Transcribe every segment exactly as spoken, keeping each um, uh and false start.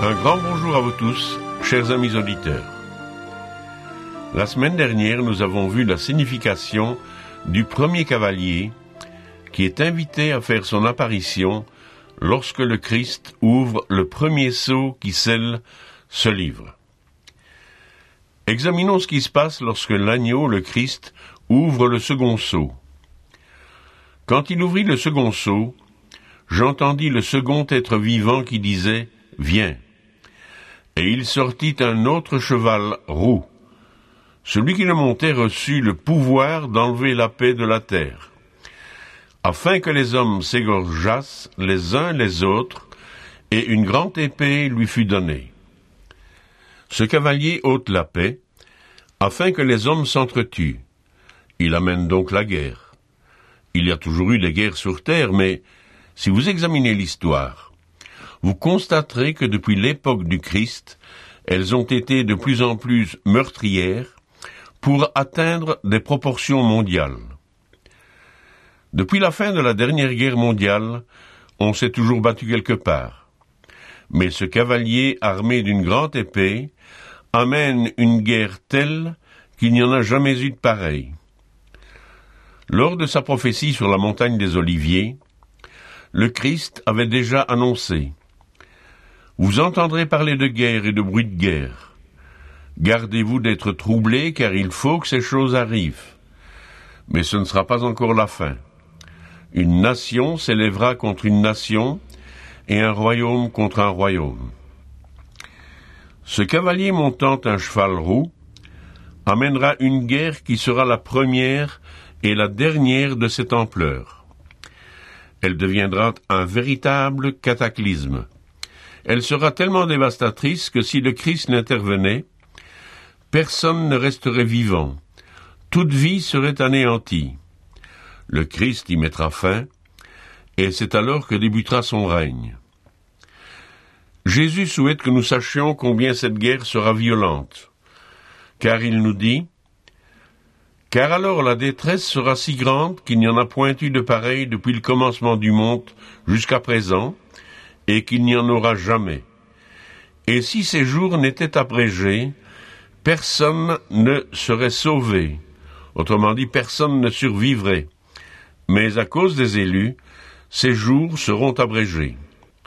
Un grand bonjour à vous tous, chers amis auditeurs. La semaine dernière, nous avons vu la signification du premier cavalier qui est invité à faire son apparition lorsque le Christ ouvre le premier sceau qui scelle ce livre. Examinons ce qui se passe lorsque l'agneau, le Christ, ouvre le second sceau. Quand il ouvrit le second sceau, j'entendis le second être vivant qui disait « Viens ». Et il sortit un autre cheval roux. Celui qui le montait reçut le pouvoir d'enlever la paix de la terre, afin que les hommes s'égorgeassent les uns les autres, et une grande épée lui fut donnée. Ce cavalier ôte la paix, afin que les hommes s'entretuent. Il amène donc la guerre. Il y a toujours eu des guerres sur terre, mais si vous examinez l'histoire, vous constaterez que depuis l'époque du Christ, elles ont été de plus en plus meurtrières pour atteindre des proportions mondiales. Depuis la fin de la dernière guerre mondiale, on s'est toujours battu quelque part. Mais ce cavalier armé d'une grande épée amène une guerre telle qu'il n'y en a jamais eu de pareille. Lors de sa prophétie sur la montagne des Oliviers, le Christ avait déjà annoncé « Vous entendrez parler de guerre et de bruit de guerre. Gardez-vous d'être troublés, car il faut que ces choses arrivent. Mais ce ne sera pas encore la fin. Une nation s'élèvera contre une nation, et un royaume contre un royaume. » Ce cavalier montant un cheval roux amènera une guerre qui sera la première et la dernière de cette ampleur. Elle deviendra un véritable cataclysme. Elle sera tellement dévastatrice que si le Christ n'intervenait, personne ne resterait vivant. Toute vie serait anéantie. Le Christ y mettra fin, et c'est alors que débutera son règne. Jésus souhaite que nous sachions combien cette guerre sera violente, car il nous dit « Car alors la détresse sera si grande qu'il n'y en a point eu de pareil depuis le commencement du monde jusqu'à présent, et qu'il n'y en aura jamais. Et si ces jours n'étaient abrégés, personne ne serait sauvé. » Autrement dit, personne ne survivrait. Mais à cause des élus, ces jours seront abrégés.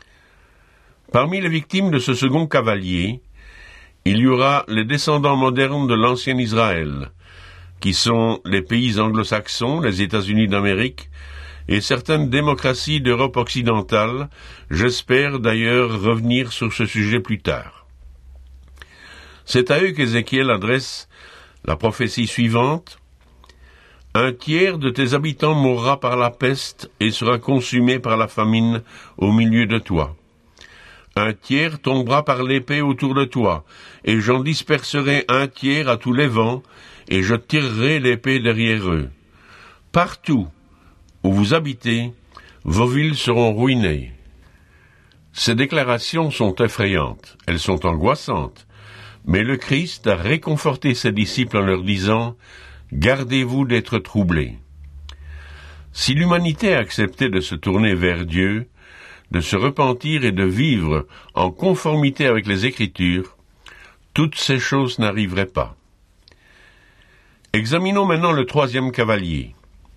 Parmi les victimes de ce second cavalier, il y aura les descendants modernes de l'ancien Israël, qui sont les pays anglo-saxons, les États-Unis d'Amérique, et certaines démocraties d'Europe occidentale. J'espère d'ailleurs revenir sur ce sujet plus tard. C'est à eux qu'Ézéchiel adresse la prophétie suivante. « Un tiers de tes habitants mourra par la peste et sera consumé par la famine au milieu de toi. Un tiers tombera par l'épée autour de toi, et j'en disperserai un tiers à tous les vents, et je tirerai l'épée derrière eux. Partout où vous habitez, vos villes seront ruinées. » Ces déclarations sont effrayantes, elles sont angoissantes, mais le Christ a réconforté ses disciples en leur disant « Gardez-vous d'être troublés. » Si l'humanité a accepté de se tourner vers Dieu, de se repentir et de vivre en conformité avec les Écritures, toutes ces choses n'arriveraient pas. Examinons maintenant le troisième cavalier.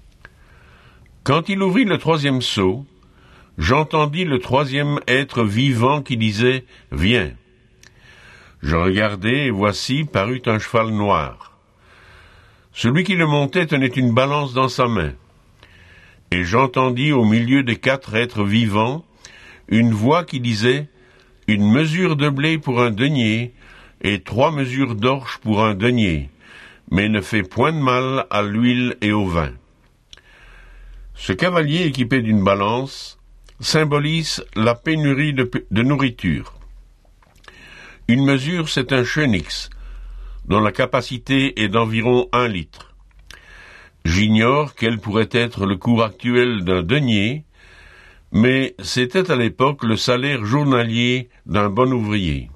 Quand il ouvrit le troisième sceau, j'entendis le troisième être vivant qui disait « Viens ». Je regardai, et voici parut un cheval noir. Celui qui le montait tenait une balance dans sa main. Et j'entendis au milieu des quatre êtres vivants une voix qui disait « Une mesure de blé pour un denier, et trois mesures d'orge pour un denier, mais ne fait point de mal à l'huile et au vin. » Ce cavalier équipé d'une balance symbolise la pénurie de, de nourriture. Une mesure, c'est un chenix, dont la capacité est d'environ un litre. J'ignore quel pourrait être le cours actuel d'un denier, mais c'était à l'époque le salaire journalier d'un bon ouvrier.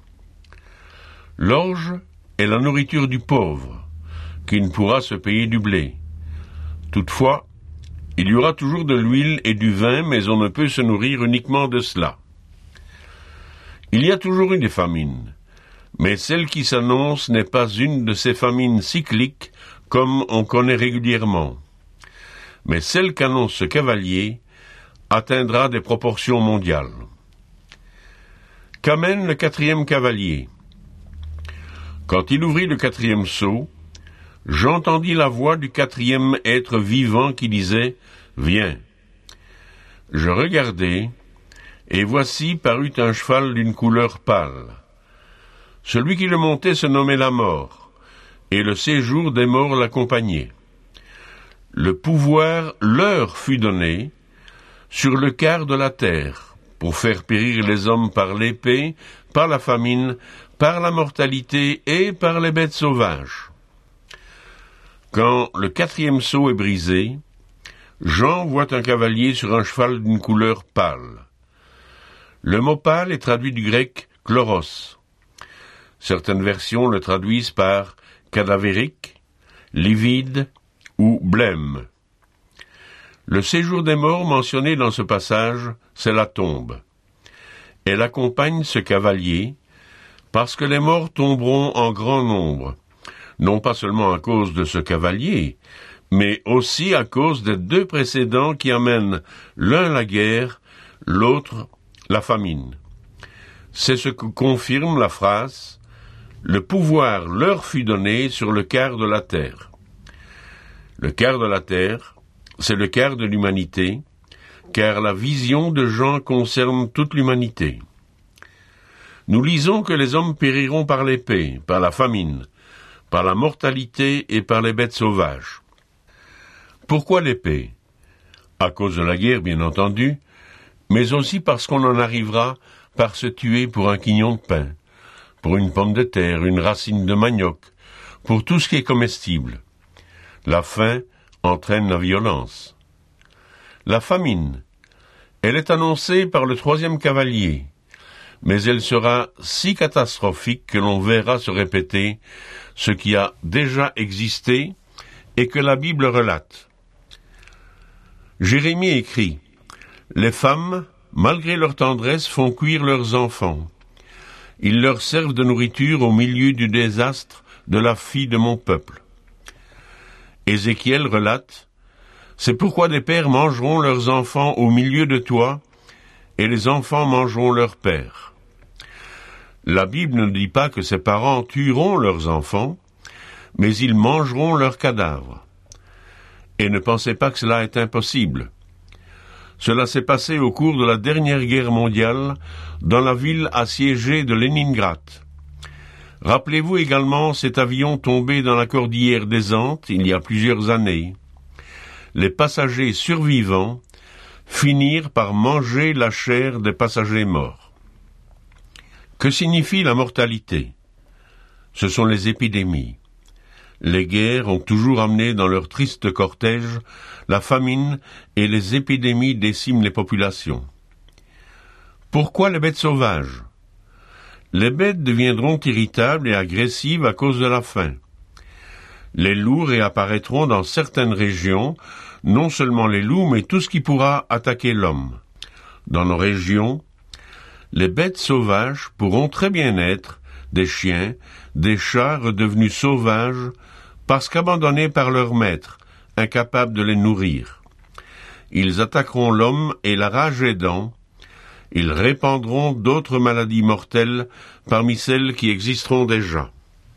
L'orge est la nourriture du pauvre, qui ne pourra se payer du blé. Toutefois, il y aura toujours de l'huile et du vin, mais on ne peut se nourrir uniquement de cela. Il y a toujours eu des famines, mais celle qui s'annonce n'est pas une de ces famines cycliques comme on connaît régulièrement. Mais celle qu'annonce ce cavalier atteindra des proportions mondiales. Qu'amène le quatrième cavalier? Quand il ouvrit le quatrième sceau, j'entendis la voix du quatrième être vivant qui disait « Viens ». Je regardai, et voici parut un cheval d'une couleur pâle. Celui qui le montait se nommait la mort, et le séjour des morts l'accompagnait. Le pouvoir leur fut donné sur le quart de la terre, pour faire périr les hommes par l'épée, par la famine, par la mortalité et par les bêtes sauvages. Quand le quatrième sceau est brisé, Jean voit un cavalier sur un cheval d'une couleur pâle. Le mot pâle est traduit du grec chloros. Certaines versions le traduisent par cadavérique, livide ou blême. Le séjour des morts mentionné dans ce passage, c'est la tombe. Elle accompagne ce cavalier parce que les morts tomberont en grand nombre, non pas seulement à cause de ce cavalier, mais aussi à cause des deux précédents qui amènent l'un la guerre, l'autre la famine. C'est ce que confirme la phrase « Le pouvoir leur fut donné sur le quart de la terre ». Le quart de la terre, c'est le quart de l'humanité, car la vision de Jean concerne toute l'humanité. Nous lisons que les hommes périront par l'épée, par la famine, par la mortalité et par les bêtes sauvages. Pourquoi l'épée? À cause de la guerre, bien entendu, mais aussi parce qu'on en arrivera par se tuer pour un quignon de pain, pour une pomme de terre, une racine de manioc, pour tout ce qui est comestible. La faim entraîne la violence. La famine, elle est annoncée par le troisième cavalier, mais elle sera si catastrophique que l'on verra se répéter ce qui a déjà existé et que la Bible relate. Jérémie écrit « Les femmes, malgré leur tendresse, font cuire leurs enfants. Ils leur servent de nourriture au milieu du désastre de la fille de mon peuple. » Ézéchiel relate « C'est pourquoi des pères mangeront leurs enfants au milieu de toi, et les enfants mangeront leurs pères. » La Bible ne dit pas que ces parents tueront leurs enfants, mais ils mangeront leurs cadavres. Et ne pensez pas que cela est impossible. Cela s'est passé au cours de la dernière guerre mondiale dans la ville assiégée de Leningrad. Rappelez-vous également cet avion tombé dans la cordillère des Andes il y a plusieurs années. Les passagers survivants finirent par manger la chair des passagers morts. Que signifie la mortalité? Ce sont les épidémies. Les guerres ont toujours amené dans leur triste cortège la famine et les épidémies déciment les populations. Pourquoi les bêtes sauvages? Les bêtes deviendront irritables et agressives à cause de la faim. Les loups réapparaîtront dans certaines régions, non seulement les loups, mais tout ce qui pourra attaquer l'homme. Dans nos régions, les bêtes sauvages pourront très bien être des chiens, des chats redevenus sauvages, parce qu'abandonnés par leur maître, incapables de les nourrir. Ils attaqueront l'homme et la rage aidant, ils répandront d'autres maladies mortelles parmi celles qui existeront déjà.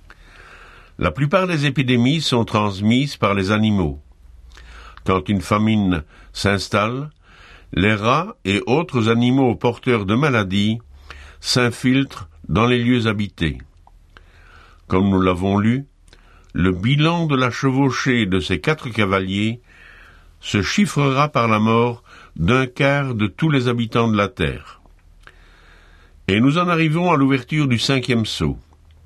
La plupart des épidémies sont transmises par les animaux. Quand une famine s'installe, les rats et autres animaux porteurs de maladies s'infiltrent dans les lieux habités. Comme nous l'avons lu, le bilan de la chevauchée de ces quatre cavaliers se chiffrera par la mort d'un quart de tous les habitants de la terre. Et nous en arrivons à l'ouverture du cinquième sceau.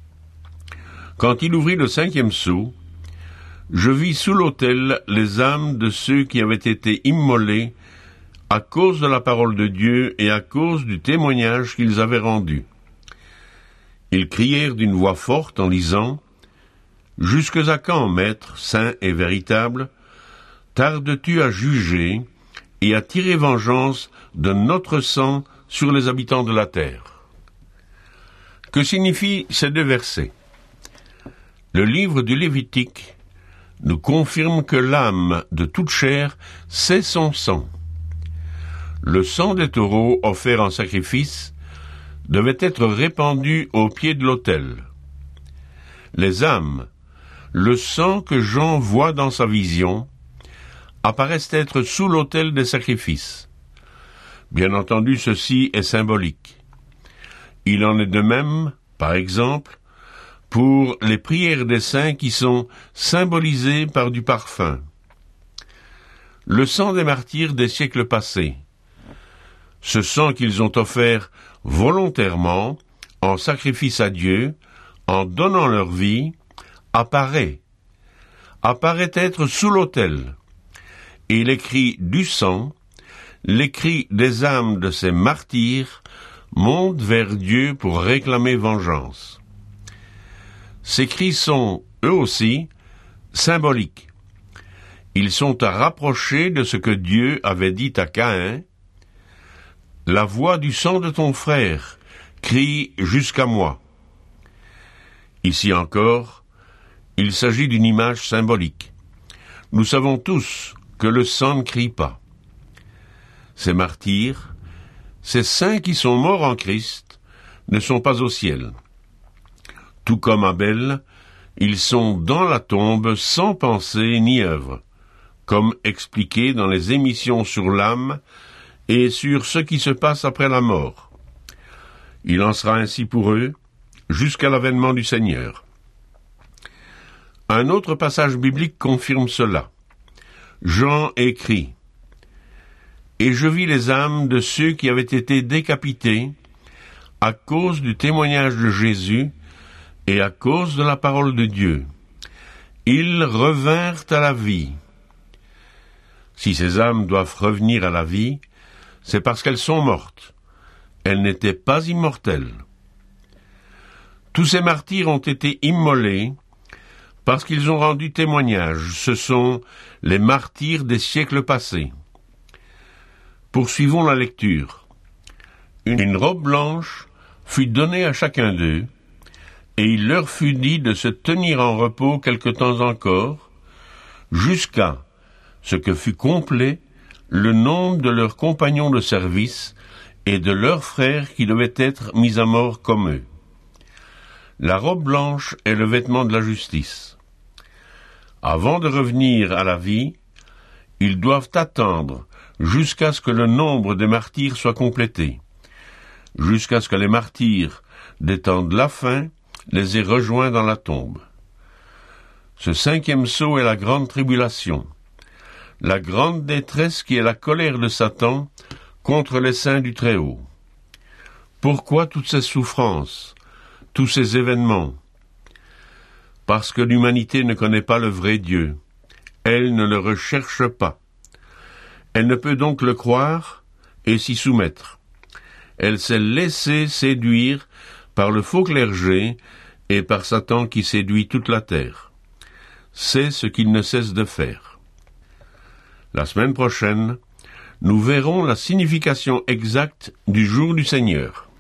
Quand il ouvrit le cinquième sceau, je vis sous l'autel les âmes de ceux qui avaient été immolés à cause de la parole de Dieu et à cause du témoignage qu'ils avaient rendu. Ils crièrent d'une voix forte en disant « Jusque à quand, Maître, saint et véritable, tardes-tu à juger et à tirer vengeance de notre sang sur les habitants de la terre ?» Que signifient ces deux versets? Le livre du Lévitique nous confirme que l'âme de toute chair, c'est son sang. Le sang des taureaux offert en sacrifice devait être répandu au pied de l'autel. Les âmes, le sang que Jean voit dans sa vision, apparaissent être sous l'autel des sacrifices. Bien entendu, ceci est symbolique. Il en est de même, par exemple, pour les prières des saints qui sont symbolisées par du parfum. Le sang des martyrs des siècles passés, ce sang qu'ils ont offert volontairement, en sacrifice à Dieu, en donnant leur vie, apparaît, apparaît être sous l'autel, et les cris du sang, les cris des âmes de ces martyrs, montent vers Dieu pour réclamer vengeance. Ces cris sont, eux aussi, symboliques. Ils sont à rapprocher de ce que Dieu avait dit à Caïn. « La voix du sang de ton frère crie jusqu'à moi. » Ici encore, il s'agit d'une image symbolique. Nous savons tous que le sang ne crie pas. Ces martyrs, ces saints qui sont morts en Christ, ne sont pas au ciel. Tout comme Abel, ils sont dans la tombe sans pensée ni œuvre, comme expliqué dans les émissions sur l'âme et sur ce qui se passe après la mort. Il en sera ainsi pour eux jusqu'à l'avènement du Seigneur. Un autre passage biblique confirme cela. Jean écrit « Et je vis les âmes de ceux qui avaient été décapités à cause du témoignage de Jésus et à cause de la parole de Dieu. Ils revinrent à la vie. » Si ces âmes doivent revenir à la vie, c'est parce qu'elles sont mortes. Elles n'étaient pas immortelles. Tous ces martyrs ont été immolés parce qu'ils ont rendu témoignage. Ce sont les martyrs des siècles passés. Poursuivons la lecture. Une robe blanche fut donnée à chacun d'eux, et il leur fut dit de se tenir en repos quelque temps encore, jusqu'à ce que fut complet le nombre de leurs compagnons de service et de leurs frères qui devaient être mis à mort comme eux. La robe blanche est le vêtement de la justice. Avant de revenir à la vie, ils doivent attendre jusqu'à ce que le nombre des martyrs soit complété, jusqu'à ce que les martyrs des temps de la fin les aient rejoints dans la tombe. Ce cinquième sceau est la grande tribulation, la grande détresse qui est la colère de Satan contre les saints du Très-Haut. Pourquoi toutes ces souffrances, tous ces événements? Parce que l'humanité ne connaît pas le vrai Dieu. Elle ne le recherche pas. Elle ne peut donc le croire et s'y soumettre. Elle s'est laissée séduire par le faux clergé et par Satan qui séduit toute la terre. C'est ce qu'il ne cesse de faire. La semaine prochaine, nous verrons la signification exacte du jour du Seigneur.